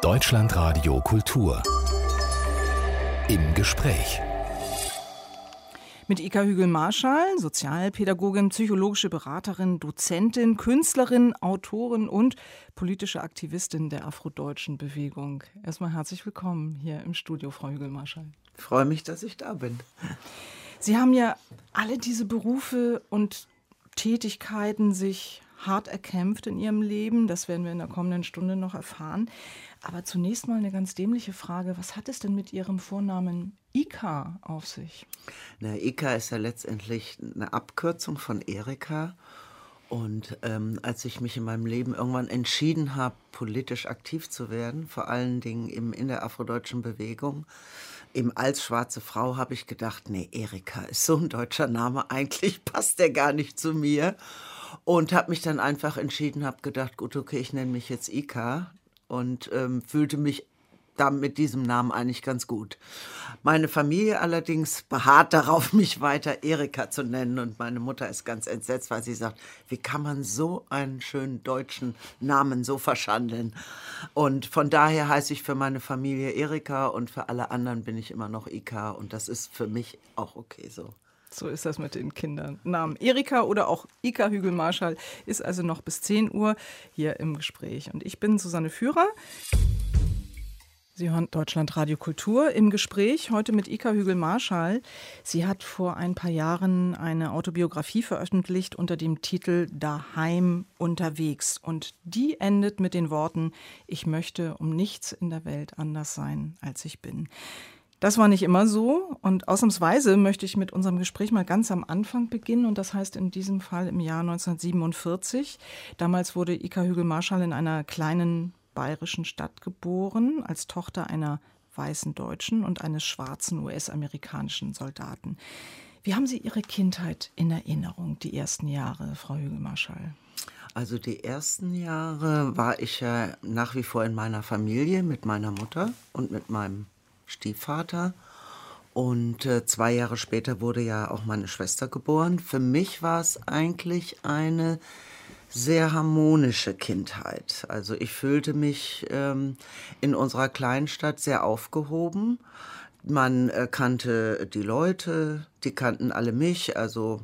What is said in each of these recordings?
Deutschlandradio Kultur. Im Gespräch. Mit Ika Hügel-Marschall, Sozialpädagogin, psychologische Beraterin, Dozentin, Künstlerin, Autorin und politische Aktivistin der afrodeutschen Bewegung. Erstmal herzlich willkommen hier im Studio, Frau Hügel-Marschall. Ich freue mich, dass ich da bin. Sie haben ja alle diese Berufe und Tätigkeiten sich hart erkämpft in Ihrem Leben. Das werden wir in der kommenden Stunde noch erfahren. Aber zunächst mal eine ganz dämliche Frage. Was hat es denn mit Ihrem Vornamen Ika auf sich? Na, Ika ist ja letztendlich eine Abkürzung von Erika. Und als ich mich in meinem Leben irgendwann entschieden habe, politisch aktiv zu werden, vor allen Dingen eben in der afrodeutschen Bewegung, eben als schwarze Frau, habe ich gedacht, nee, Erika ist so ein deutscher Name, eigentlich passt der gar nicht zu mir. Und habe mich dann einfach entschieden, habe gedacht, gut, okay, ich nenne mich jetzt Ika und fühlte mich da mit diesem Namen eigentlich ganz gut. Meine Familie allerdings beharrt darauf, mich weiter Erika zu nennen. Und meine Mutter ist ganz entsetzt, weil sie sagt, wie kann man so einen schönen deutschen Namen so verschandeln? Und von daher heiße ich für meine Familie Erika und für alle anderen bin ich immer noch Ika. Und das ist für mich auch okay so. So ist das mit den Kindernamen. Erika oder auch Ika Hügel-Marschall ist also noch bis 10 Uhr hier im Gespräch. Und ich bin Susanne Führer. Sie hören Deutschlandradio Kultur im Gespräch, heute mit Ika Hügel-Marschall. Sie hat vor ein paar Jahren eine Autobiografie veröffentlicht unter dem Titel Daheim unterwegs. Und die endet mit den Worten, ich möchte um nichts in der Welt anders sein, als ich bin. Das war nicht immer so und ausnahmsweise möchte ich mit unserem Gespräch mal ganz am Anfang beginnen und das heißt in diesem Fall im Jahr 1947. Damals wurde Ika Hügel-Marschall in einer kleinen bayerischen Stadt geboren, als Tochter einer weißen Deutschen und eines schwarzen US-amerikanischen Soldaten. Wie haben Sie Ihre Kindheit in Erinnerung, die ersten Jahre, Frau Hügel-Marschall? Also die ersten Jahre war ich ja nach wie vor in meiner Familie mit meiner Mutter und mit meinem Stiefvater. Und 2 Jahre später wurde ja auch meine Schwester geboren. Für mich war es eigentlich eine sehr harmonische Kindheit. Also ich fühlte mich in unserer Kleinstadt sehr aufgehoben. Man kannte die Leute, die kannten alle mich. Also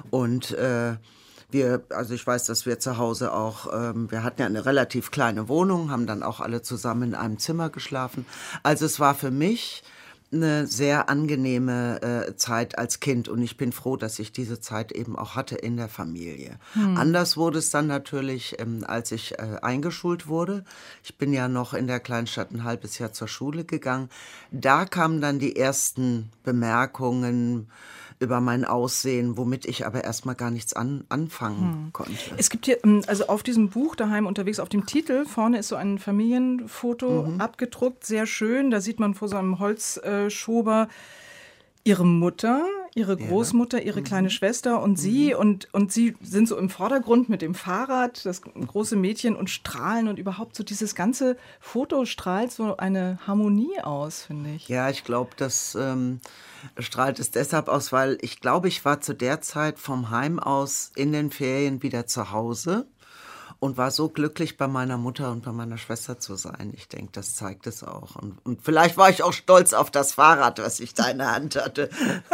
ich weiß, dass wir zu Hause auch, wir hatten ja eine relativ kleine Wohnung, haben dann auch alle zusammen in einem Zimmer geschlafen. Also es war für mich eine sehr angenehme Zeit als Kind und ich bin froh, dass ich diese Zeit eben auch hatte in der Familie. Anders wurde es dann natürlich, als ich eingeschult wurde. Ich bin ja noch in der Kleinstadt ein halbes Jahr zur Schule gegangen. Da kamen dann die ersten Bemerkungen über mein Aussehen, womit ich aber erstmal gar nichts anfangen konnte. Es gibt hier, also auf diesem Buch Daheim unterwegs, auf dem Titel, vorne ist so ein Familienfoto abgedruckt, sehr schön. Da sieht man vor so einem Holzschober Ihre Mutter, Ihre Großmutter, Ihre kleine Schwester und Sie. Und Sie sind so im Vordergrund mit dem Fahrrad, das große Mädchen und strahlen und überhaupt so dieses ganze Foto strahlt so eine Harmonie aus, finde ich. Ja, ich glaube, das strahlt es deshalb aus, weil ich glaube, ich war zu der Zeit vom Heim aus in den Ferien wieder zu Hause und war so glücklich, bei meiner Mutter und bei meiner Schwester zu sein. Ich denke, das zeigt es auch. Und vielleicht war ich auch stolz auf das Fahrrad, was ich da in der Hand hatte.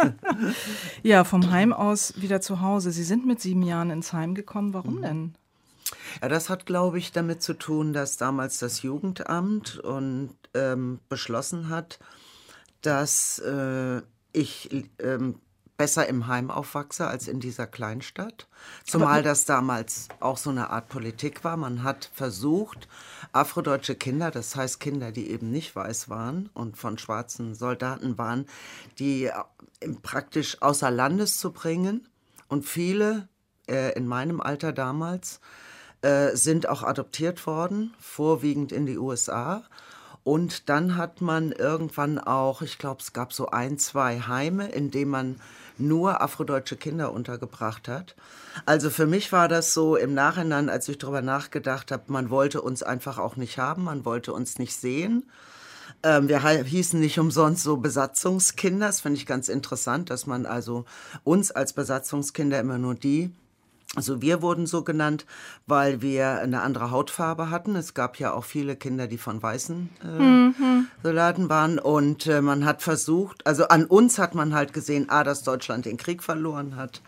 Ja, vom Heim aus wieder zu Hause. Sie sind mit 7 Jahren ins Heim gekommen. Warum denn? Ja, das hat, glaube ich, damit zu tun, dass damals das Jugendamt beschlossen hat, dass ich besser im Heim aufwachse als in dieser Kleinstadt. Zumal das damals auch so eine Art Politik war. Man hat versucht, afrodeutsche Kinder, das heißt Kinder, die eben nicht weiß waren und von schwarzen Soldaten waren, die praktisch außer Landes zu bringen. Und viele in meinem Alter damals sind auch adoptiert worden, vorwiegend in die USA. Und dann hat man irgendwann auch, ich glaube, es gab so 1, 2 Heime, in denen man nur afrodeutsche Kinder untergebracht hat. Also für mich war das so im Nachhinein, als ich darüber nachgedacht habe, man wollte uns einfach auch nicht haben, man wollte uns nicht sehen. Wir hießen nicht umsonst so Besatzungskinder. Das finde ich ganz interessant, dass man also uns als Besatzungskinder immer nur die Also wir wurden so genannt, weil wir eine andere Hautfarbe hatten. Es gab ja auch viele Kinder, die von weißen Soldaten waren. Und man hat versucht, also an uns hat man halt gesehen, A, dass Deutschland den Krieg verloren hat,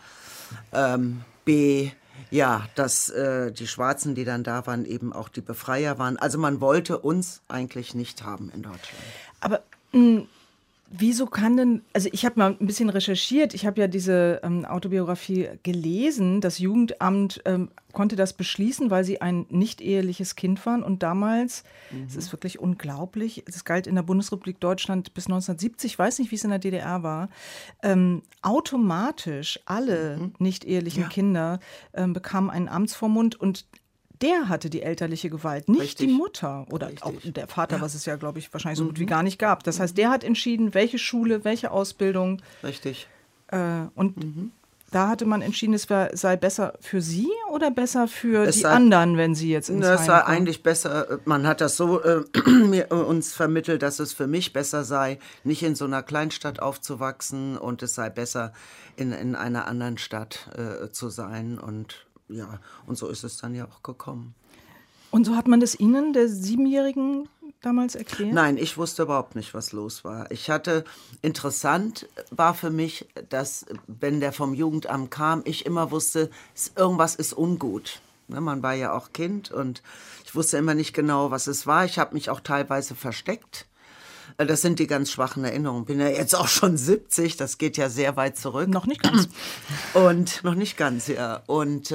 B, ja, dass die Schwarzen, die dann da waren, eben auch die Befreier waren. Also man wollte uns eigentlich nicht haben in Deutschland. Aber wieso kann denn, also ich habe mal ein bisschen recherchiert, ich habe ja diese Autobiografie gelesen, das Jugendamt konnte das beschließen, weil sie ein nicht-eheliches Kind waren und damals, es ist wirklich unglaublich, es galt in der Bundesrepublik Deutschland bis 1970, ich weiß nicht, wie es in der DDR war, automatisch alle nicht-ehelichen Kinder bekamen einen Amtsvormund und der hatte die elterliche Gewalt, nicht die Mutter oder auch der Vater, was es ja, glaube ich, wahrscheinlich so gut wie gar nicht gab. Das heißt, der hat entschieden, welche Schule, welche Ausbildung. Richtig. Und da hatte man entschieden, es sei besser für sie oder besser für die anderen, wenn sie jetzt ins Heim kommen? Es sei eigentlich besser, man hat das so uns vermittelt, dass es für mich besser sei, nicht in so einer Kleinstadt aufzuwachsen und es sei besser, in einer anderen Stadt zu sein und ja, und so ist es dann ja auch gekommen. Und so hat man das Ihnen, der 7-Jährigen, damals erklärt? Nein, ich wusste überhaupt nicht, was los war. Interessant war für mich, dass, wenn der vom Jugendamt kam, ich immer wusste, irgendwas ist ungut. Man war ja auch Kind und ich wusste immer nicht genau, was es war. Ich habe mich auch teilweise versteckt. Das sind die ganz schwachen Erinnerungen. Bin ja jetzt auch schon 70, das geht ja sehr weit zurück. Noch nicht ganz. Und noch nicht ganz, ja. Und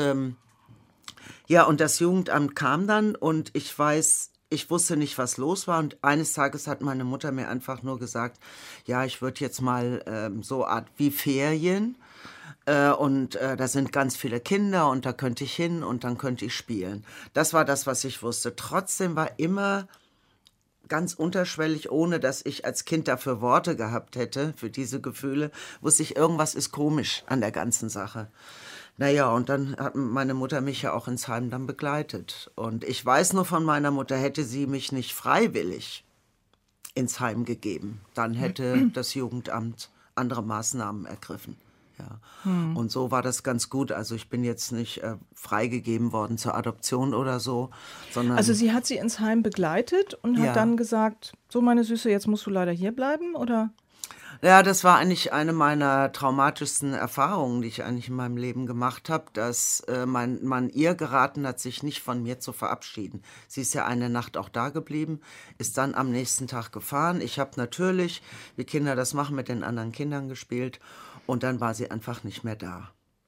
und das Jugendamt kam dann und ich wusste nicht, was los war. Und eines Tages hat meine Mutter mir einfach nur gesagt, ja, ich würde jetzt mal so Art wie Ferien. Und da sind ganz viele Kinder und da könnte ich hin und dann könnte ich spielen. Das war das, was ich wusste. Trotzdem war immer ganz unterschwellig, ohne dass ich als Kind dafür Worte gehabt hätte, für diese Gefühle, wusste ich, irgendwas ist komisch an der ganzen Sache. Naja, und dann hat meine Mutter mich ja auch ins Heim dann begleitet. Und ich weiß nur von meiner Mutter, hätte sie mich nicht freiwillig ins Heim gegeben, dann hätte das Jugendamt andere Maßnahmen ergriffen. Ja. Und so war das ganz gut. Also ich bin jetzt nicht freigegeben worden zur Adoption oder so, sondern... Also sie hat Sie ins Heim begleitet und hat dann gesagt, so meine Süße, jetzt musst du leider hier bleiben, oder? Ja, das war eigentlich eine meiner traumatischsten Erfahrungen, die ich eigentlich in meinem Leben gemacht habe, dass man ihr geraten hat, sich nicht von mir zu verabschieden. Sie ist ja eine Nacht auch da geblieben, ist dann am nächsten Tag gefahren. Ich habe natürlich, wie Kinder das machen, mit den anderen Kindern gespielt. Und dann war sie einfach nicht mehr da.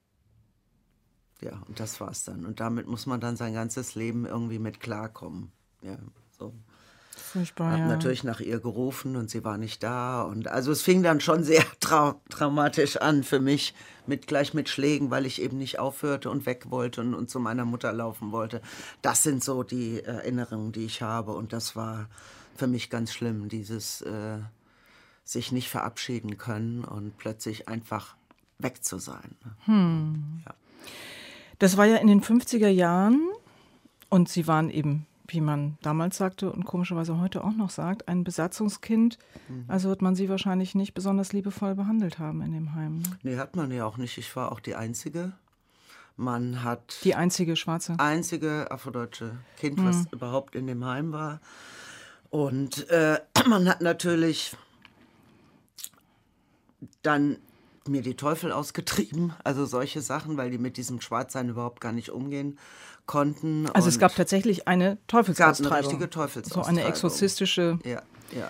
Ja, und das war's dann. Und damit muss man dann sein ganzes Leben irgendwie mit klarkommen. Ja, so. Furchtbar, Hab natürlich nach ihr gerufen und sie war nicht da. Und also es fing dann schon sehr traumatisch an für mich, gleich mit Schlägen, weil ich eben nicht aufhörte und weg wollte und zu meiner Mutter laufen wollte. Das sind so die Erinnerungen, die ich habe. Und das war für mich ganz schlimm, dieses... sich nicht verabschieden können und plötzlich einfach weg zu sein. Ja. Das war ja in den 50er Jahren und Sie waren eben, wie man damals sagte und komischerweise heute auch noch sagt, ein Besatzungskind. Also wird man Sie wahrscheinlich nicht besonders liebevoll behandelt haben in dem Heim. Ne? Nee, hat man ja auch nicht. Ich war auch die Einzige. Man hat... Die einzige Schwarze? Einzige afrodeutsche Kind, was überhaupt in dem Heim war. Und man hat natürlich... dann mir die Teufel ausgetrieben, also solche Sachen, weil die mit diesem Schwarzsein überhaupt gar nicht umgehen konnten. Also es gab tatsächlich eine Teufelsaustreibung. Eine richtige Teufelsaustreibung. So eine exorzistische... Ja.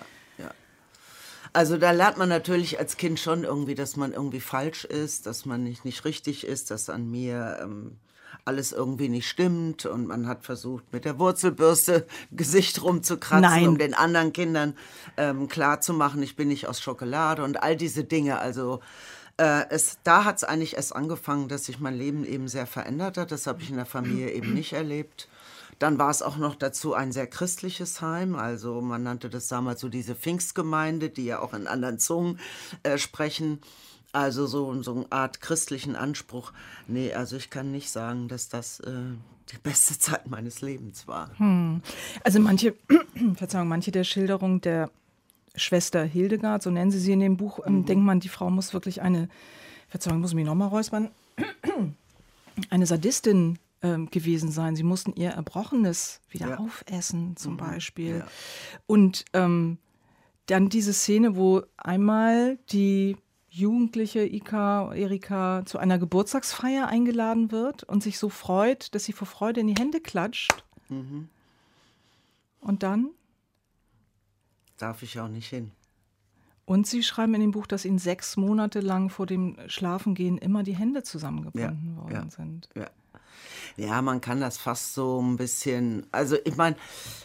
Also da lernt man natürlich als Kind schon irgendwie, dass man irgendwie falsch ist, dass man nicht richtig ist, dass an mir... alles irgendwie nicht stimmt und man hat versucht, mit der Wurzelbürste Gesicht rumzukratzen, um den anderen Kindern klarzumachen, ich bin nicht aus Schokolade und all diese Dinge. Also da hat es eigentlich erst angefangen, dass sich mein Leben eben sehr verändert hat. Das habe ich in der Familie eben nicht erlebt. Dann war es auch noch dazu ein sehr christliches Heim. Also man nannte das damals so diese Pfingstgemeinde, die ja auch in anderen Zungen sprechen. Also so eine Art christlichen Anspruch. Nee, also ich kann nicht sagen, dass das die beste Zeit meines Lebens war. Also manche der Schilderungen der Schwester Hildegard, so nennen sie in dem Buch, denkt man, die Frau muss wirklich eine, Verzeihung, muss mich nochmal räuspern, eine Sadistin gewesen sein. Sie mussten ihr Erbrochenes wieder aufessen, zum Beispiel. Ja. Und dann diese Szene, wo einmal die jugendliche Erika zu einer Geburtstagsfeier eingeladen wird und sich so freut, dass sie vor Freude in die Hände klatscht. Mhm. Und dann? Darf ich auch nicht hin. Und Sie schreiben in dem Buch, dass Ihnen 6 Monate lang vor dem Schlafengehen immer die Hände zusammengebunden worden sind. Ja. Ja, man kann das fast so ein bisschen, also ich meine,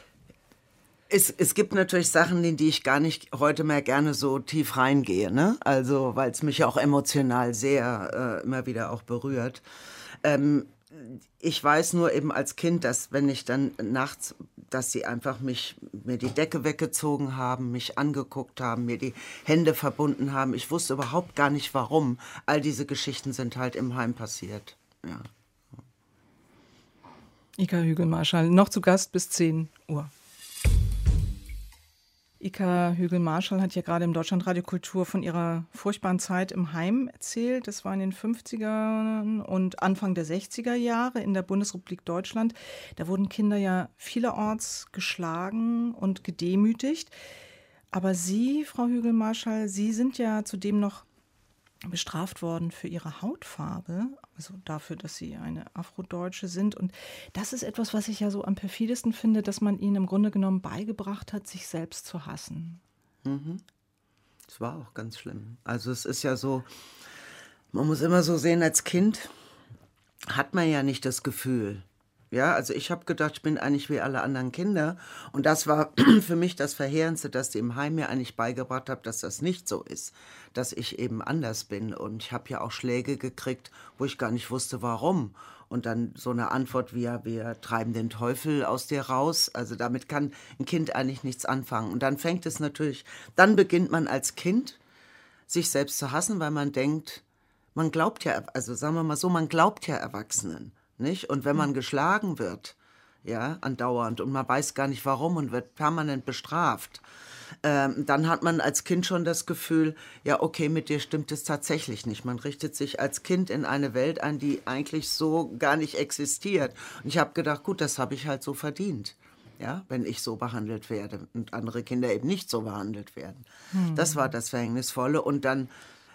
es gibt natürlich Sachen, in die ich gar nicht heute mehr gerne so tief reingehe, ne? Also, weil es mich ja auch emotional sehr immer wieder auch berührt. Ich weiß nur eben als Kind, dass wenn ich dann nachts, dass sie einfach mir die Decke weggezogen haben, mich angeguckt haben, mir die Hände verbunden haben. Ich wusste überhaupt gar nicht, warum. All diese Geschichten sind halt im Heim passiert. Ja. Ika Hügel-Marschall, noch zu Gast bis 10 Uhr. Ika Hügel-Marschall hat ja gerade im Deutschlandradio Kultur von ihrer furchtbaren Zeit im Heim erzählt. Das war in den 50er und Anfang der 60er Jahre in der Bundesrepublik Deutschland. Da wurden Kinder ja vielerorts geschlagen und gedemütigt. Aber Sie, Frau Hügel-Marschall, Sie sind ja zudem noch bestraft worden für ihre Hautfarbe, also dafür, dass sie eine Afrodeutsche sind. Und das ist etwas, was ich ja so am perfidesten finde, dass man ihnen im Grunde genommen beigebracht hat, sich selbst zu hassen. Das war auch ganz schlimm. Also es ist ja so, man muss immer so sehen, als Kind hat man ja nicht das Gefühl. Ja, also ich habe gedacht, ich bin eigentlich wie alle anderen Kinder. Und das war für mich das Verheerendste, dass die im Heim mir eigentlich beigebracht haben, dass das nicht so ist. Dass ich eben anders bin. Und ich habe ja auch Schläge gekriegt, wo ich gar nicht wusste, warum. Und dann so eine Antwort wie, ja, wir treiben den Teufel aus dir raus. Also damit kann ein Kind eigentlich nichts anfangen. Und dann fängt es natürlich, dann beginnt man als Kind, sich selbst zu hassen, weil man denkt, man glaubt ja, also sagen wir mal so, man glaubt ja Erwachsenen. Nicht? Und wenn man geschlagen wird, ja, andauernd, und man weiß gar nicht warum und wird permanent bestraft, dann hat man als Kind schon das Gefühl, ja, okay, mit dir stimmt es tatsächlich nicht. Man richtet sich als Kind in eine Welt ein, die eigentlich so gar nicht existiert. Und ich habe gedacht, gut, das habe ich halt so verdient, ja, wenn ich so behandelt werde und andere Kinder eben nicht so behandelt werden. Das war das Verhängnisvolle. Und dann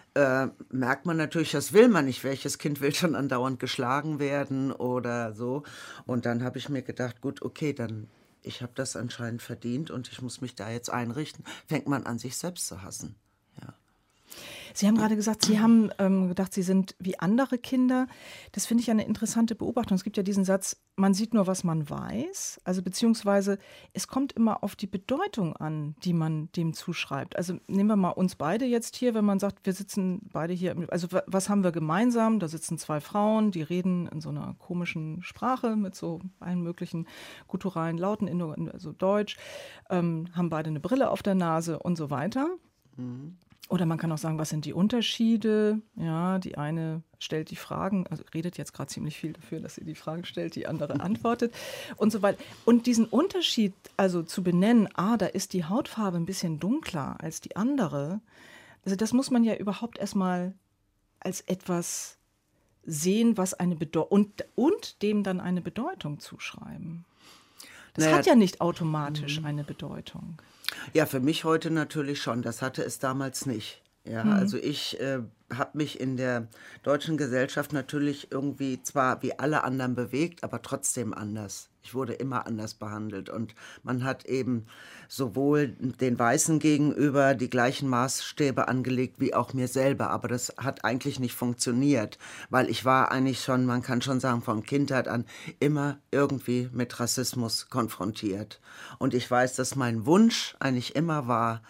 merkt man natürlich, das will man nicht. Welches Kind will schon andauernd geschlagen werden oder so? Und dann habe ich mir gedacht, gut, okay, dann ich habe das anscheinend verdient und ich muss mich da jetzt einrichten. Fängt man an, sich selbst zu hassen. Ja. Sie haben gerade gesagt, Sie haben gedacht, Sie sind wie andere Kinder. Das finde ich eine interessante Beobachtung. Es gibt ja diesen Satz, man sieht nur, was man weiß. Also beziehungsweise es kommt immer auf die Bedeutung an, die man dem zuschreibt. Also nehmen wir mal uns beide jetzt hier, wenn man sagt, wir sitzen beide hier. Also was haben wir gemeinsam? Da sitzen 2 Frauen, die reden in so einer komischen Sprache mit so allen möglichen gutturalen Lauten, also Deutsch, haben beide eine Brille auf der Nase und so weiter. Oder man kann auch sagen, was sind die Unterschiede? Ja, die eine stellt die Fragen, also redet jetzt gerade ziemlich viel dafür, dass sie die Fragen stellt, die andere antwortet und so weiter. Und diesen Unterschied also zu benennen, da ist die Hautfarbe ein bisschen dunkler als die andere, also das muss man ja überhaupt erstmal als etwas sehen, was eine Bedeutung und dem dann eine Bedeutung zuschreiben. Das hat ja nicht automatisch eine Bedeutung. Ja, für mich heute natürlich schon. Das hatte es damals nicht. Ja, also ich habe mich in der deutschen Gesellschaft natürlich irgendwie zwar wie alle anderen bewegt, aber trotzdem anders. Ich wurde immer anders behandelt und man hat eben sowohl den Weißen gegenüber die gleichen Maßstäbe angelegt wie auch mir selber. Aber das hat eigentlich nicht funktioniert, weil ich war eigentlich schon, man kann schon sagen, von Kindheit an immer irgendwie mit Rassismus konfrontiert. Und ich weiß, dass mein Wunsch eigentlich immer war,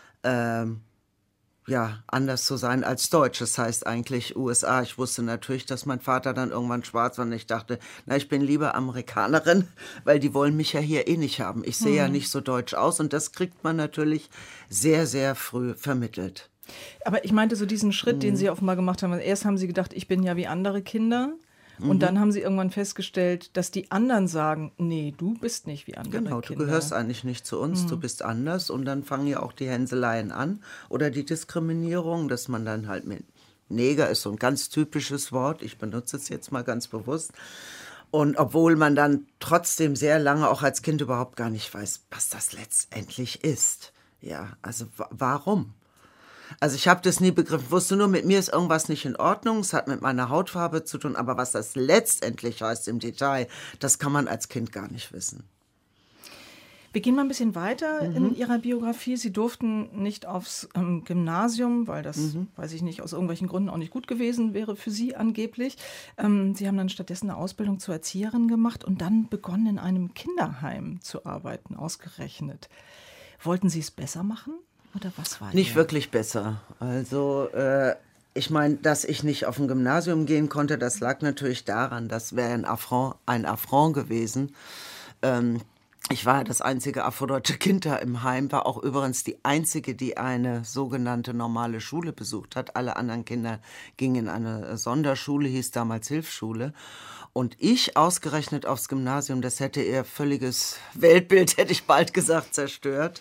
anders zu sein als Deutsch. Das heißt eigentlich USA. Ich wusste natürlich, dass mein Vater dann irgendwann schwarz war und ich dachte, ich bin lieber Amerikanerin, weil die wollen mich ja hier eh nicht haben. Ich sehe ja nicht so deutsch aus und das kriegt man natürlich sehr, sehr früh vermittelt. Aber ich meinte so diesen Schritt, den Sie offenbar gemacht haben. Erst haben Sie gedacht, ich bin ja wie andere Kinder. Und dann haben Sie irgendwann festgestellt, dass die anderen sagen, nee, du bist nicht wie andere Kinder. Genau, du gehörst eigentlich nicht zu uns, du bist anders. Und dann fangen ja auch die Hänseleien an oder die Diskriminierung, dass man dann halt Neger ist so ein ganz typisches Wort, ich benutze es jetzt mal ganz bewusst. Und obwohl man dann trotzdem sehr lange auch als Kind überhaupt gar nicht weiß, was das letztendlich ist. Ja, also warum? Also ich habe das nie begriffen, wusste nur, mit mir ist irgendwas nicht in Ordnung, es hat mit meiner Hautfarbe zu tun, aber was das letztendlich heißt im Detail, das kann man als Kind gar nicht wissen. Wir gehen mal ein bisschen weiter in Ihrer Biografie. Sie durften nicht aufs Gymnasium, weil das, weiß ich nicht, aus irgendwelchen Gründen auch nicht gut gewesen wäre für Sie angeblich. Sie haben dann stattdessen eine Ausbildung zur Erzieherin gemacht und dann begonnen, in einem Kinderheim zu arbeiten, ausgerechnet. Wollten Sie es besser machen oder was war Nicht wirklich besser. Also ich meine, dass ich nicht auf ein Gymnasium gehen konnte, das lag natürlich daran, das wäre ein Affront gewesen. Ich war das einzige afrodeutsche Kind da im Heim, war auch übrigens die einzige, die eine sogenannte normale Schule besucht hat. Alle anderen Kinder gingen in eine Sonderschule, hieß damals Hilfsschule. Und ich ausgerechnet aufs Gymnasium, das hätte ihr völliges Weltbild, hätte ich bald gesagt, zerstört.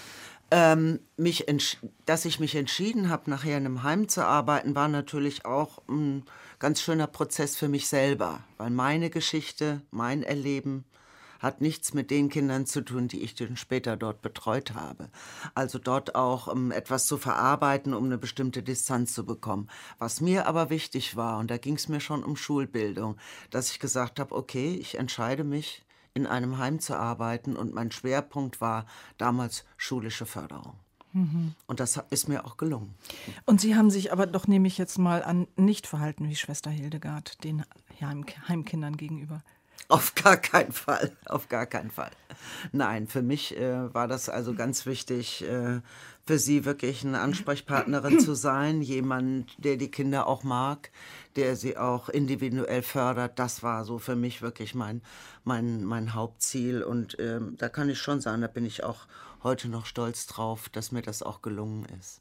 Dass ich mich entschieden habe, nachher in einem Heim zu arbeiten, war natürlich auch ein ganz schöner Prozess für mich selber. Weil meine Geschichte, mein Erleben hat nichts mit den Kindern zu tun, die ich dann später dort betreut habe. Also dort auch etwas zu verarbeiten, um eine bestimmte Distanz zu bekommen. Was mir aber wichtig war, und da ging es mir schon um Schulbildung, dass ich gesagt habe, okay, ich entscheide mich, in einem Heim zu arbeiten und mein Schwerpunkt war damals schulische Förderung. Und das ist mir auch gelungen. Und Sie haben sich aber doch, nehme ich jetzt mal an, nicht verhalten wie Schwester Hildegard den Heimkindern gegenüber. Auf gar keinen Fall, auf gar keinen Fall. Nein, für mich war das also ganz wichtig, für sie wirklich eine Ansprechpartnerin zu sein, jemand, der die Kinder auch mag, der sie auch individuell fördert. Das war so für mich wirklich mein Hauptziel und da kann ich schon sagen, da bin ich auch heute noch stolz drauf, dass mir das auch gelungen ist.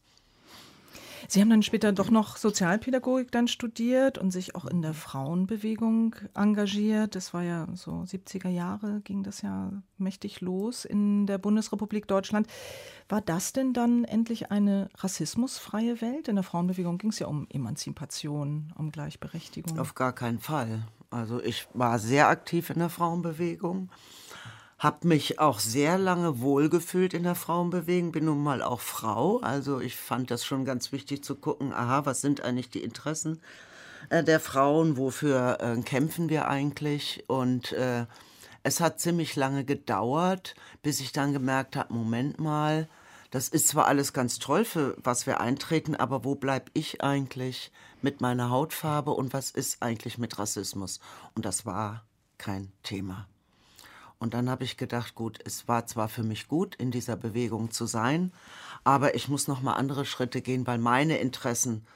Sie haben dann später doch noch Sozialpädagogik dann studiert und sich auch in der Frauenbewegung engagiert. Das war ja so 70er Jahre, ging das ja mächtig los in der Bundesrepublik Deutschland. War das denn dann endlich eine rassismusfreie Welt? In der Frauenbewegung ging es ja um Emanzipation, um Gleichberechtigung. Auf gar keinen Fall. Also ich war sehr aktiv in der Frauenbewegung. Habe mich auch sehr lange wohlgefühlt in der Frauenbewegung, bin nun mal auch Frau. Also ich fand das schon ganz wichtig zu gucken, aha, was sind eigentlich die Interessen der Frauen, wofür kämpfen wir eigentlich? Und es hat ziemlich lange gedauert, bis ich dann gemerkt habe, Moment mal, das ist zwar alles ganz toll, für was wir eintreten, aber wo bleib ich eigentlich mit meiner Hautfarbe und was ist eigentlich mit Rassismus? Und das war kein Thema. Und dann habe ich gedacht, gut, es war zwar für mich gut, in dieser Bewegung zu sein, aber ich muss noch mal andere Schritte gehen, weil meine Interessen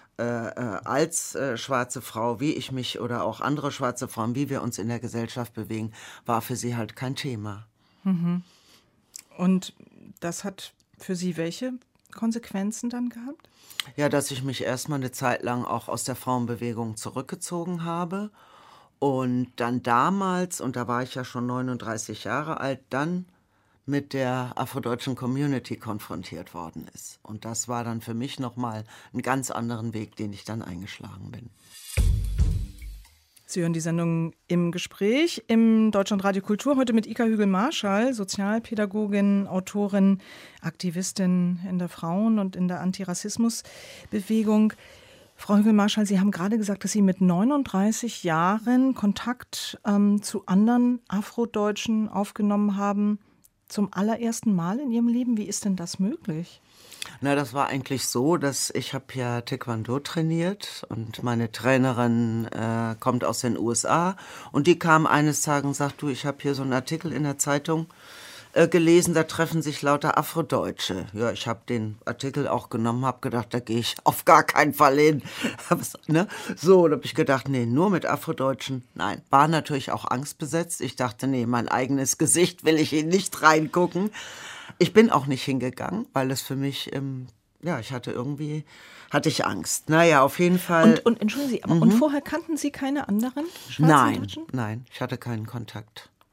als schwarze Frau, wie ich mich oder auch andere schwarze Frauen, wie wir uns in der Gesellschaft bewegen, war für sie halt kein Thema. Und das hat für Sie welche Konsequenzen dann gehabt? Ja, dass ich mich erstmal eine Zeit lang auch aus der Frauenbewegung zurückgezogen habe. Und dann damals, und da war ich ja schon 39 Jahre alt, dann mit der afrodeutschen Community konfrontiert worden ist. Und das war dann für mich nochmal einen ganz anderen Weg, den ich dann eingeschlagen bin. Sie hören die Sendung Im Gespräch im Deutschlandradio Kultur, heute mit Ika Hügel-Marschall, Sozialpädagogin, Autorin, Aktivistin in der Frauen- und in der Antirassismusbewegung. Frau Hügel-Marschall, Sie haben gerade gesagt, dass Sie mit 39 Jahren Kontakt zu anderen Afrodeutschen aufgenommen haben. Zum allerersten Mal in Ihrem Leben. Wie ist denn das möglich? Na, das war eigentlich so, dass ich habe ja Taekwondo trainiert und meine Trainerin kommt aus den USA und die kam eines Tages und sagt, du, ich habe hier so einen Artikel in der Zeitung gelesen, da treffen sich lauter Afrodeutsche. Ja, ich habe den Artikel auch genommen, habe gedacht, da gehe ich auf gar keinen Fall hin. Ne? So, da habe ich gedacht, nee, nur mit Afrodeutschen. Nein, war natürlich auch angstbesetzt. Ich dachte, nee, mein eigenes Gesicht will ich hier nicht reingucken. Ich bin auch nicht hingegangen, weil es für mich, hatte ich Angst. Naja, auf jeden Fall. Und entschuldigen Sie, und vorher kannten Sie keine anderen Schwarzen Deutschen? Nein, ich hatte keinen Kontakt.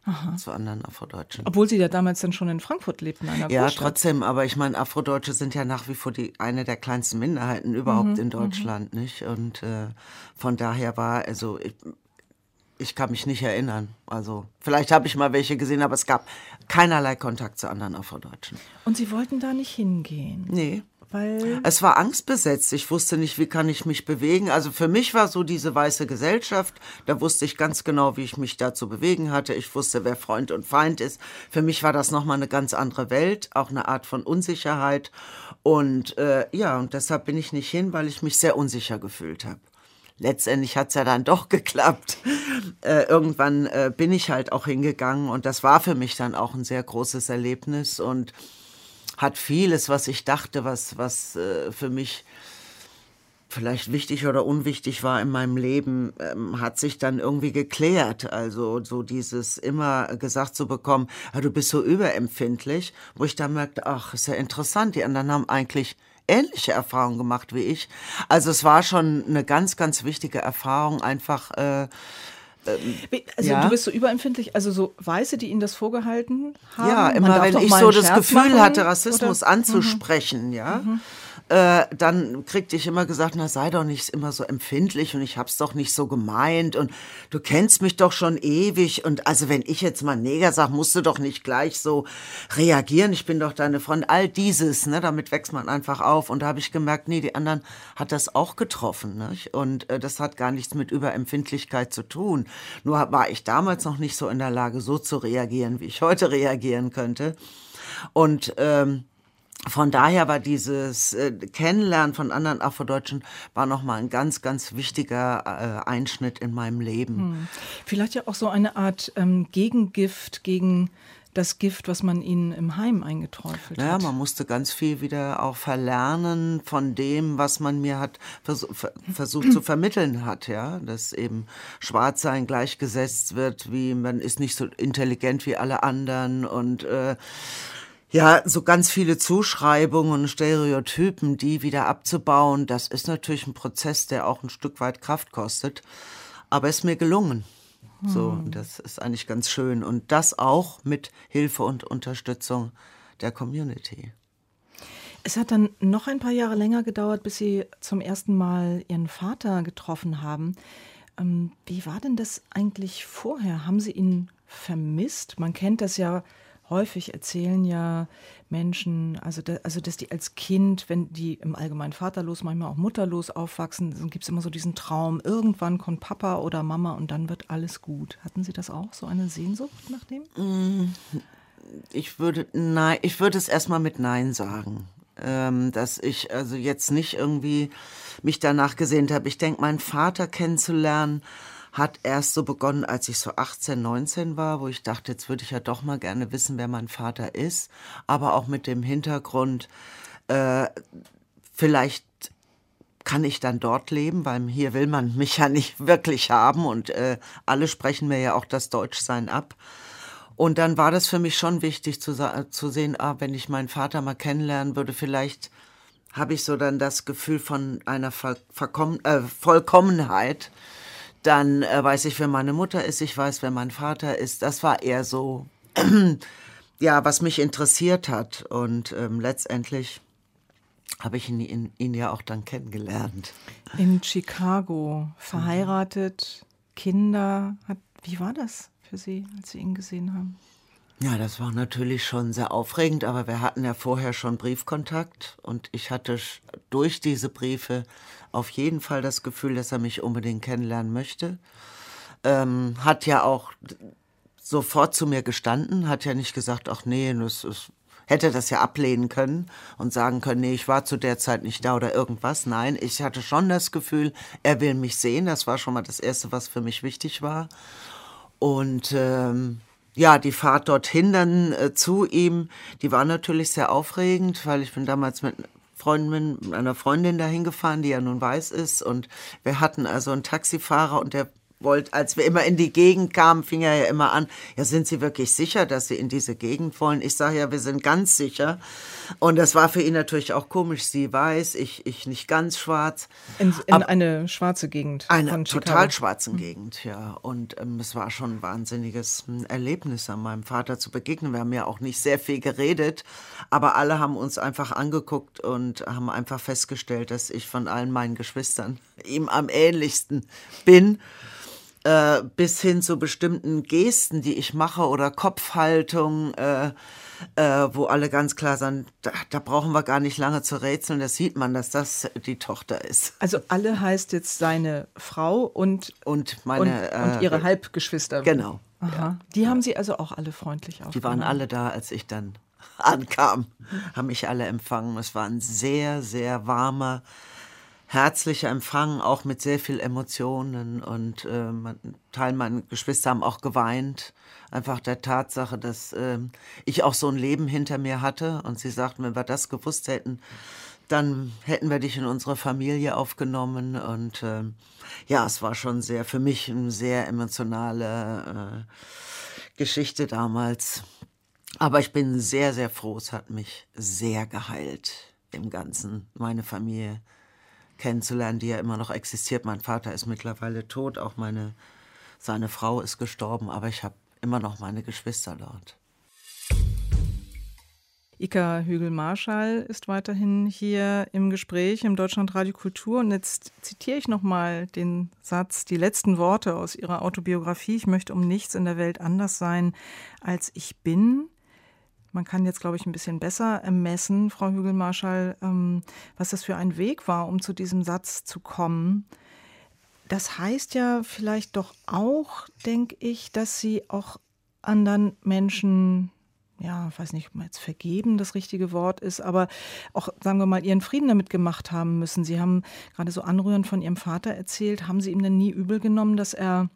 zu anderen Afrodeutschen. Obwohl Sie ja damals dann schon in Frankfurt lebten, in einer Ja, Großstadt. trotzdem, aber ich meine, Afrodeutsche sind ja nach wie vor eine der kleinsten Minderheiten überhaupt in Deutschland, nicht? Und von daher ich kann mich nicht erinnern. Also vielleicht habe ich mal welche gesehen, aber es gab keinerlei Kontakt zu anderen Afrodeutschen. Und Sie wollten da nicht hingehen? Nee. Weil Es war angstbesetzt. Ich wusste nicht, wie kann ich mich bewegen. Also für mich war so diese weiße Gesellschaft, da wusste ich ganz genau, wie ich mich da zu bewegen hatte. Ich wusste, wer Freund und Feind ist. Für mich war das nochmal eine ganz andere Welt, auch eine Art von Unsicherheit. Und und deshalb bin ich nicht hin, weil ich mich sehr unsicher gefühlt habe. Letztendlich hat's ja dann doch geklappt. Irgendwann bin ich halt auch hingegangen und das war für mich dann auch ein sehr großes Erlebnis und hat vieles, was ich dachte, was für mich vielleicht wichtig oder unwichtig war in meinem Leben, hat sich dann irgendwie geklärt. Also so dieses immer gesagt zu bekommen, ja, du bist so überempfindlich, wo ich dann merkte, ach, ist ja interessant, die anderen haben eigentlich ähnliche Erfahrungen gemacht wie ich. Also es war schon eine ganz, ganz wichtige Erfahrung, einfach du bist so überempfindlich, also so Weiße, die Ihnen das vorgehalten haben? Ja, Man immer darf wenn doch ich mal so einen das Scherz Gefühl machen, hatte, Rassismus oder? anzusprechen, dann kriegte ich immer gesagt, na sei doch nicht immer so empfindlich und ich hab's doch nicht so gemeint und du kennst mich doch schon ewig und also wenn ich jetzt mal Neger sag, musst du doch nicht gleich so reagieren, ich bin doch deine Freundin, all dieses, ne, damit wächst man einfach auf und da habe ich gemerkt, nee, die anderen hat das auch getroffen, ne? Und das hat gar nichts mit Überempfindlichkeit zu tun, nur war ich damals noch nicht so in der Lage, so zu reagieren, wie ich heute reagieren könnte und von daher war dieses Kennenlernen von anderen Afrodeutschen war nochmal ein ganz, ganz wichtiger Einschnitt in meinem Leben. Vielleicht ja auch so eine Art Gegengift gegen das Gift, was man ihnen im Heim eingeträufelt Ja, hat. man musste ganz viel wieder auch verlernen von dem, was man mir hat versucht zu vermitteln hat, ja, dass eben Schwarzsein gleichgesetzt wird, wie man ist nicht so intelligent wie alle anderen und ja, so ganz viele Zuschreibungen und Stereotypen, die wieder abzubauen, das ist natürlich ein Prozess, der auch ein Stück weit Kraft kostet. Aber ist mir gelungen. So, und das ist eigentlich ganz schön. Und das auch mit Hilfe und Unterstützung der Community. Es hat dann noch ein paar Jahre länger gedauert, bis Sie zum ersten Mal Ihren Vater getroffen haben. Wie war denn das eigentlich vorher? Haben Sie ihn vermisst? Man kennt das ja häufig, erzählen ja Menschen, also dass die als Kind, wenn die im Allgemeinen vaterlos, manchmal auch mutterlos aufwachsen, dann gibt es immer so diesen Traum, irgendwann kommt Papa oder Mama und dann wird alles gut. Hatten Sie das auch, so eine Sehnsucht nach dem? Ich würde es erstmal mit Nein sagen. Dass ich also jetzt nicht irgendwie mich danach gesehnt habe. Ich denke, meinen Vater kennenzulernen hat erst so begonnen, als ich so 18, 19 war, wo ich dachte, jetzt würde ich ja doch mal gerne wissen, wer mein Vater ist. Aber auch mit dem Hintergrund, vielleicht kann ich dann dort leben, weil hier will man mich ja nicht wirklich haben und alle sprechen mir ja auch das Deutschsein ab. Und dann war das für mich schon wichtig zu sehen, wenn ich meinen Vater mal kennenlernen würde, vielleicht habe ich so dann das Gefühl von einer Vollkommenheit. Dann weiß ich, wer meine Mutter ist, ich weiß, wer mein Vater ist. Das war eher so, ja, was mich interessiert hat. Und letztendlich habe ich ihn ja auch dann kennengelernt. In Chicago, verheiratet, Kinder. Wie war das für Sie, als Sie ihn gesehen haben? Ja, das war natürlich schon sehr aufregend, aber wir hatten ja vorher schon Briefkontakt und ich hatte durch diese Briefe auf jeden Fall das Gefühl, dass er mich unbedingt kennenlernen möchte. Hat ja auch sofort zu mir gestanden, hat ja nicht gesagt, ach nee, hätte das ja ablehnen können und sagen können, nee, ich war zu der Zeit nicht da oder irgendwas. Nein, ich hatte schon das Gefühl, er will mich sehen. Das war schon mal das Erste, was für mich wichtig war. Und ja, die Fahrt dorthin dann zu ihm, die war natürlich sehr aufregend, weil ich bin damals mit einer Freundin dahin gefahren, die ja nun weiß ist. Und wir hatten also einen Taxifahrer und der als wir immer in die Gegend kamen, fing er ja immer an, ja, sind Sie wirklich sicher, dass Sie in diese Gegend wollen? Ich sage ja, wir sind ganz sicher. Und das war für ihn natürlich auch komisch. Sie weiß, ich nicht ganz schwarz. In eine schwarze Gegend. Eine total schwarzen Gegend, ja. Und es war schon ein wahnsinniges Erlebnis, an meinem Vater zu begegnen. Wir haben ja auch nicht sehr viel geredet, aber alle haben uns einfach angeguckt und haben einfach festgestellt, dass ich von allen meinen Geschwistern ihm am ähnlichsten bin. Bis hin zu bestimmten Gesten, die ich mache oder Kopfhaltung, wo alle ganz klar sagen, da brauchen wir gar nicht lange zu rätseln, das sieht man, dass das die Tochter ist. Also alle heißt jetzt seine Frau und ihre Halbgeschwister. Genau. Aha. Ja. Die haben Sie also auch alle freundlich aufgenommen? Die waren alle da, als ich dann ankam, haben mich alle empfangen. Es war ein sehr, sehr warmer, herzlicher Empfang, auch mit sehr viel Emotionen und ein Teil meiner Geschwister haben auch geweint, einfach der Tatsache, dass ich auch so ein Leben hinter mir hatte und sie sagten, wenn wir das gewusst hätten, dann hätten wir dich in unsere Familie aufgenommen und ja, es war schon für mich eine sehr emotionale Geschichte damals, aber ich bin sehr, sehr froh, es hat mich sehr geheilt im Ganzen, meine Familie kennenzulernen, die ja immer noch existiert. Mein Vater ist mittlerweile tot, auch seine Frau ist gestorben, aber ich habe immer noch meine Geschwister dort. Ika Hügel-Marschall ist weiterhin hier im Gespräch im Deutschlandradio Kultur. Und jetzt zitiere ich nochmal den Satz, die letzten Worte aus ihrer Autobiografie. Ich möchte um nichts in der Welt anders sein, als ich bin. Man kann jetzt, glaube ich, ein bisschen besser ermessen, Frau Hügel-Marschall, was das für ein Weg war, um zu diesem Satz zu kommen. Das heißt ja vielleicht doch auch, denke ich, dass Sie auch anderen Menschen, ja, weiß nicht, ob jetzt vergeben das richtige Wort ist, aber auch, sagen wir mal, ihren Frieden damit gemacht haben müssen. Sie haben gerade so anrührend von Ihrem Vater erzählt. Haben Sie ihm denn nie übel genommen, dass er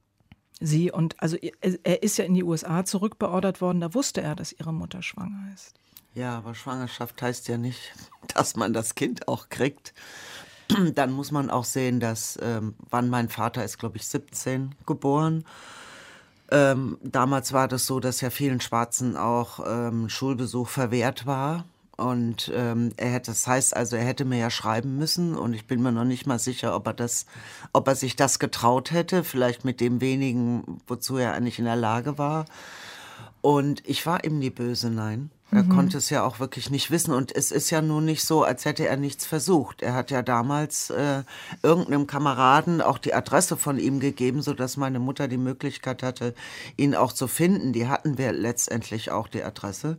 er ist ja in die USA zurückbeordert worden, da wusste er, dass Ihre Mutter schwanger ist. Ja, aber Schwangerschaft heißt ja nicht, dass man das Kind auch kriegt. Dann muss man auch sehen, dass, mein Vater ist, glaube ich, 17 geboren. Damals war das so, dass ja vielen Schwarzen auch Schulbesuch verwehrt war. Und er hätte mir ja schreiben müssen und ich bin mir noch nicht mal sicher, ob er sich das getraut hätte, vielleicht mit dem wenigen, wozu er eigentlich in der Lage war. Und ich war ihm nie böse, nein. Er konnte es ja auch wirklich nicht wissen und es ist ja nun nicht so, als hätte er nichts versucht. Er hat ja damals irgendeinem Kameraden auch die Adresse von ihm gegeben, sodass meine Mutter die Möglichkeit hatte, ihn auch zu finden. Die hatten wir letztendlich auch, die Adresse.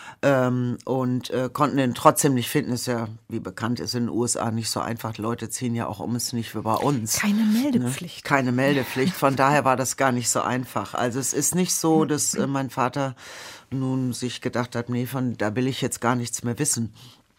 Konnten ihn trotzdem nicht finden. Ist ja, wie bekannt ist, in den USA nicht so einfach. Die Leute ziehen ja auch um, ist nicht wie bei uns. Keine Meldepflicht. Ne? Keine Meldepflicht. Von daher war das gar nicht so einfach. Also es ist nicht so, dass mein Vater nun sich gedacht hat, nee, da will ich jetzt gar nichts mehr wissen.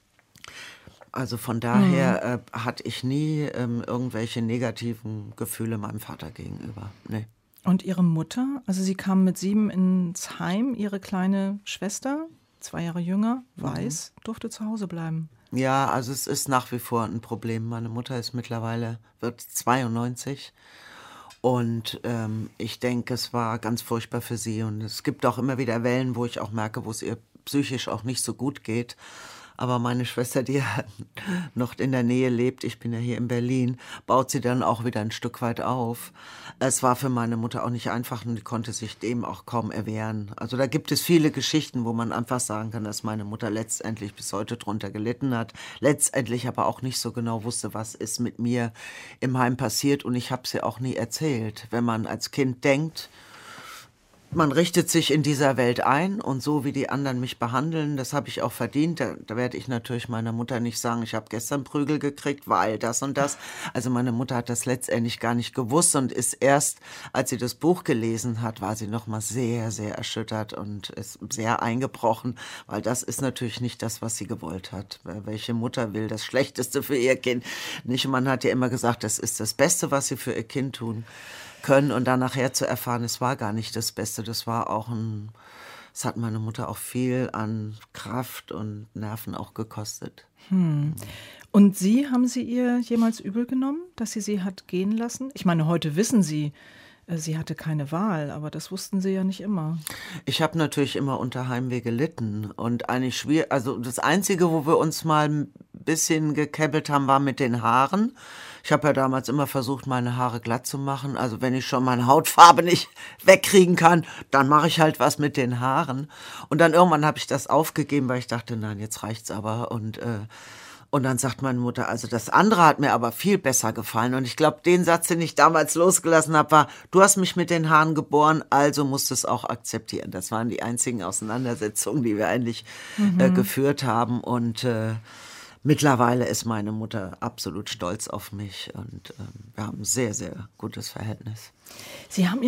Also von daher hatte ich nie irgendwelche negativen Gefühle meinem Vater gegenüber. Nee. Und Ihre Mutter? Also Sie kam mit 7 ins Heim, Ihre kleine Schwester, 2 Jahre jünger, weiß, durfte zu Hause bleiben. Ja, also es ist nach wie vor ein Problem. Meine Mutter wird 92 und ich denke, es war ganz furchtbar für sie und es gibt auch immer wieder Wellen, wo ich auch merke, wo es ihr psychisch auch nicht so gut geht. Aber meine Schwester, die ja noch in der Nähe lebt, ich bin ja hier in Berlin, baut sie dann auch wieder ein Stück weit auf. Es war für meine Mutter auch nicht einfach und die konnte sich dem auch kaum erwehren. Also da gibt es viele Geschichten, wo man einfach sagen kann, dass meine Mutter letztendlich bis heute drunter gelitten hat, letztendlich aber auch nicht so genau wusste, was ist mit mir im Heim passiert und ich habe es ihr auch nie erzählt. Wenn man als Kind denkt, man richtet sich in dieser Welt ein und so wie die anderen mich behandeln, das habe ich auch verdient. Da werde ich natürlich meiner Mutter nicht sagen, ich habe gestern Prügel gekriegt, weil das und das. Also meine Mutter hat das letztendlich gar nicht gewusst und ist erst, als sie das Buch gelesen hat, war sie noch mal sehr, sehr erschüttert und ist sehr eingebrochen, weil das ist natürlich nicht das, was sie gewollt hat. Welche Mutter will das Schlechteste für ihr Kind? Nicht, man hat ja immer gesagt, das ist das Beste, was sie für ihr Kind tun können und dann nachher zu erfahren, es war gar nicht das Beste, das war auch es hat meine Mutter auch viel an Kraft und Nerven auch gekostet. Und haben Sie ihr jemals übel genommen, dass sie hat gehen lassen? Ich meine, heute wissen Sie, sie hatte keine Wahl, aber das wussten Sie ja nicht immer. Ich habe natürlich immer unter Heimweh gelitten und eigentlich also das Einzige, wo wir uns mal ein bisschen gekäbbelt haben, war mit den Haaren. Ich habe ja damals immer versucht, meine Haare glatt zu machen. Also wenn ich schon meine Hautfarbe nicht wegkriegen kann, dann mache ich halt was mit den Haaren. Und dann irgendwann habe ich das aufgegeben, weil ich dachte, nein, jetzt reicht's aber. Und dann sagt meine Mutter, also das andere hat mir aber viel besser gefallen. Und ich glaube, den Satz, den ich damals losgelassen habe, war, du hast mich mit den Haaren geboren, also musst du es auch akzeptieren. Das waren die einzigen Auseinandersetzungen, die wir eigentlich geführt haben. Und mittlerweile ist meine Mutter absolut stolz auf mich. Und wir haben ein sehr, sehr gutes Verhältnis. Sie haben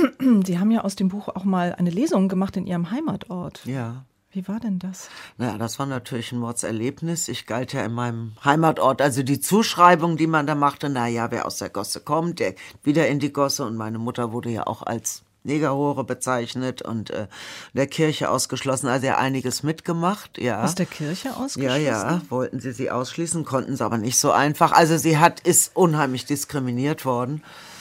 ja aus dem Buch auch mal eine Lesung gemacht in Ihrem Heimatort. Ja. Wie war denn das? Naja, das war natürlich ein Mordserlebnis. Ich galt ja in meinem Heimatort, also die Zuschreibung, die man da machte, naja, wer aus der Gosse kommt, der wieder in die Gosse. Und meine Mutter wurde ja auch als Negerhure bezeichnet und der Kirche ausgeschlossen. Also ja einiges mitgemacht, ja. Aus der Kirche ausgeschlossen? Ja, wollten sie ausschließen, konnten sie aber nicht so einfach. Also sie ist unheimlich diskriminiert worden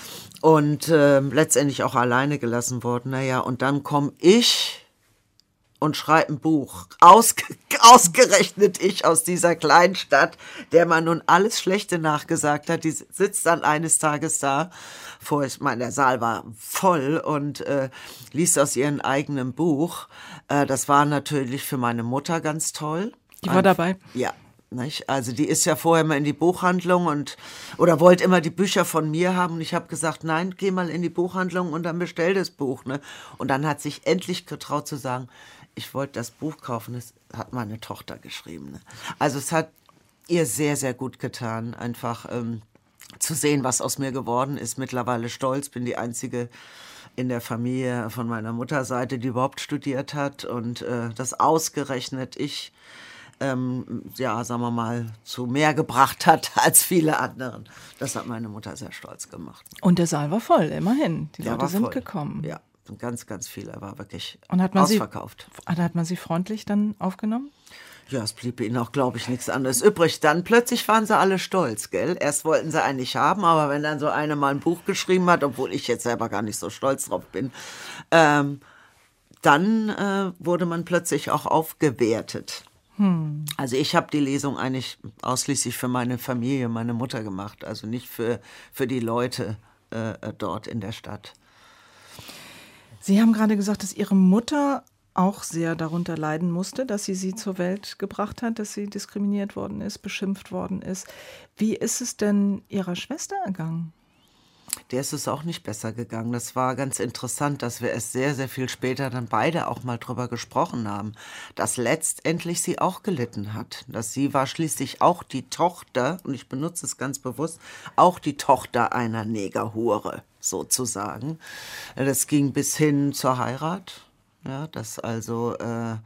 und letztendlich auch alleine gelassen worden. Naja, und dann komme ich und schreibe ein Buch. Ausgerechnet ich aus dieser kleinen Stadt, der man nun alles Schlechte nachgesagt hat. Die sitzt dann eines Tages da, der Saal war voll und liest aus ihrem eigenen Buch. Das war natürlich für meine Mutter ganz toll. Die war dabei? Ja. Nicht? Also die ist ja vorher immer in die Buchhandlung oder wollte immer die Bücher von mir haben und ich habe gesagt, nein, geh mal in die Buchhandlung und dann bestell das Buch. Ne? Und dann hat sich endlich getraut zu sagen, ich wollte das Buch kaufen, das hat meine Tochter geschrieben. Ne? Also es hat ihr sehr, sehr gut getan, einfach zu sehen, was aus mir geworden ist. Mittlerweile stolz, bin die einzige in der Familie von meiner Mutterseite, die überhaupt studiert hat und das ausgerechnet ich sagen wir mal, zu mehr gebracht hat als viele anderen. Das hat meine Mutter sehr stolz gemacht. Und der Saal war voll, immerhin. Die Leute sind voll. Gekommen. Ja, ganz, ganz viele. Er war wirklich ausverkauft. Hat man sie freundlich dann aufgenommen? Ja, es blieb ihnen auch, glaube ich, nichts anderes übrig. Dann plötzlich waren sie alle stolz, gell? Erst wollten sie eigentlich haben, aber wenn dann so eine mal ein Buch geschrieben hat, obwohl ich jetzt selber gar nicht so stolz drauf bin, dann wurde man plötzlich auch aufgewertet. Also ich habe die Lesung eigentlich ausschließlich für meine Familie, meine Mutter gemacht, also nicht für die Leute dort in der Stadt. Sie haben gerade gesagt, dass Ihre Mutter auch sehr darunter leiden musste, dass sie zur Welt gebracht hat, dass sie diskriminiert worden ist, beschimpft worden ist. Wie ist es denn Ihrer Schwester ergangen? Der ist es auch nicht besser gegangen. Das war ganz interessant, dass wir es sehr, sehr viel später dann beide auch mal drüber gesprochen haben, dass letztendlich sie auch gelitten hat. Dass sie war schließlich auch die Tochter, und ich benutze es ganz bewusst, auch die Tochter einer Negerhure sozusagen. Das ging bis hin zur Heirat, ja, dass also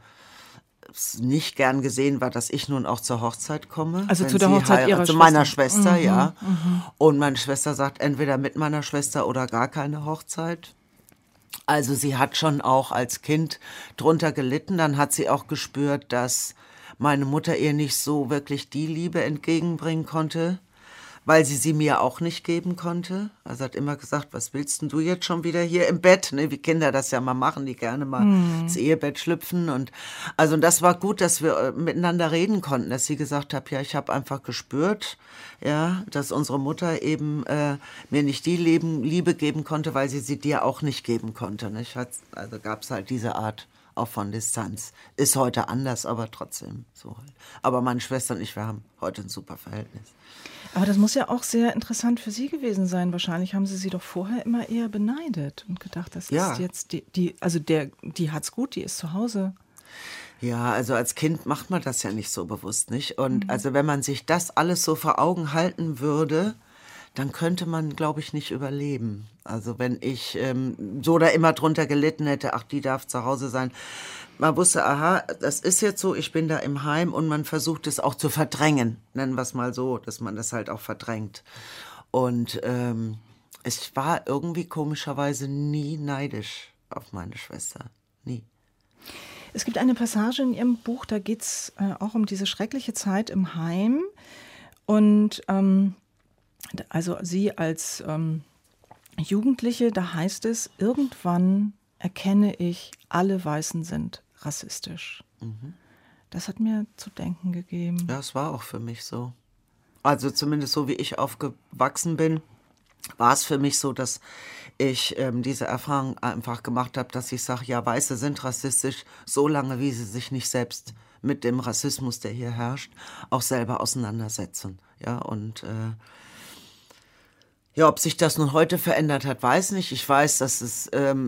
nicht gern gesehen war, dass ich nun auch zur Hochzeit komme. Also zu der Hochzeit Ihrer Schwester? Zu meiner Schwester, ja. Und meine Schwester sagt, entweder mit meiner Schwester oder gar keine Hochzeit. Also sie hat schon auch als Kind drunter gelitten. Dann hat sie auch gespürt, dass meine Mutter ihr nicht so wirklich die Liebe entgegenbringen konnte, weil sie mir auch nicht geben konnte. Also hat immer gesagt, was willst denn du jetzt schon wieder hier im Bett? Ne, wie Kinder das ja mal machen, die gerne mal ins Ehebett schlüpfen. Und das war gut, dass wir miteinander reden konnten, dass sie gesagt hat, ja, ich habe einfach gespürt, ja, dass unsere Mutter eben mir nicht die Liebe geben konnte, weil sie dir auch nicht geben konnte. Nicht? Also gab es halt diese Art auch von Distanz. Ist heute anders, aber trotzdem so halt. Aber meine Schwester und ich, wir haben heute ein super Verhältnis. Aber das muss ja auch sehr interessant für Sie gewesen sein. Wahrscheinlich haben Sie doch vorher immer eher beneidet und gedacht, das ist jetzt die hat's gut, die ist zu Hause. Ja, also als Kind macht man das ja nicht so bewusst, nicht? Und also wenn man sich das alles so vor Augen halten würde, dann könnte man, glaube ich, nicht überleben. Also wenn ich so da immer drunter gelitten hätte, ach, die darf zu Hause sein. Man wusste, aha, das ist jetzt so, ich bin da im Heim und man versucht es auch zu verdrängen. Nennen wir es mal so, dass man das halt auch verdrängt. Und ich war irgendwie komischerweise nie neidisch auf meine Schwester. Nie. Es gibt eine Passage in Ihrem Buch, da geht es auch um diese schreckliche Zeit im Heim. Und also Sie als Jugendliche, da heißt es, irgendwann erkenne ich, alle Weißen sind rassistisch. Mhm. Das hat mir zu denken gegeben. Ja, es war auch für mich so. Also zumindest so, wie ich aufgewachsen bin, war es für mich so, dass ich diese Erfahrung einfach gemacht habe, dass ich sage, ja, Weiße sind rassistisch, solange wie sie sich nicht selbst mit dem Rassismus, der hier herrscht, auch selber auseinandersetzen. Ja, und ja, ob sich das nun heute verändert hat, weiß nicht. Ich weiß, dass es,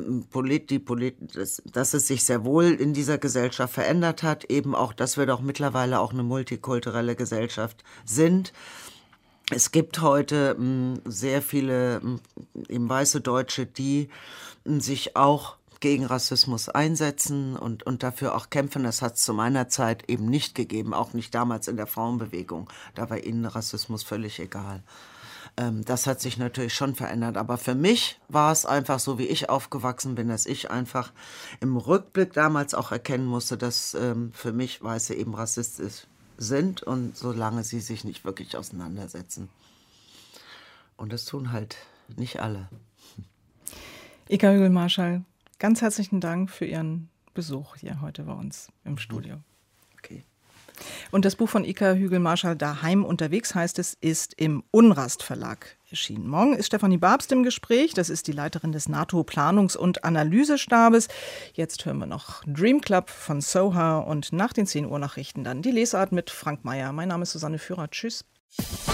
dass es sich sehr wohl in dieser Gesellschaft verändert hat. Eben auch, dass wir doch mittlerweile auch eine multikulturelle Gesellschaft sind. Es gibt heute sehr viele eben weiße Deutsche, die sich auch gegen Rassismus einsetzen und dafür auch kämpfen. Das hat es zu meiner Zeit eben nicht gegeben, auch nicht damals in der Frauenbewegung. Da war ihnen Rassismus völlig egal. Das hat sich natürlich schon verändert. Aber für mich war es einfach so, wie ich aufgewachsen bin, dass ich einfach im Rückblick damals auch erkennen musste, dass für mich Weiße eben rassistisch sind und solange sie sich nicht wirklich auseinandersetzen. Und das tun halt nicht alle. Ika Hügel-Marschall, ganz herzlichen Dank für Ihren Besuch hier heute bei uns im Studio. Okay. Und das Buch von Ika Hügel-Marschall, Daheim unterwegs heißt es, ist im Unrast Verlag erschienen. Morgen ist Stefanie Babst im Gespräch. Das ist die Leiterin des NATO-Planungs- und Analysestabes. Jetzt hören wir noch Dream Club von Soha und nach den 10 Uhr Nachrichten dann die Lesart mit Frank Mayer. Mein Name ist Susanne Führer. Tschüss.